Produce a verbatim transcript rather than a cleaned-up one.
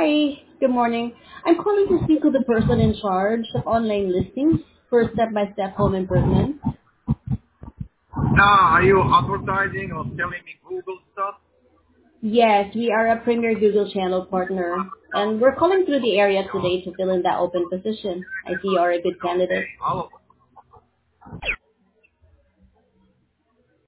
Hi, good morning. I'm calling to speak to the person in charge of online listings for step-by-step home improvement. Now, are you advertising or selling me Google stuff? Yes, we are a premier Google channel partner, and we're calling through the area today to fill in that open position. I see you are a good Okay. candidate. I'll,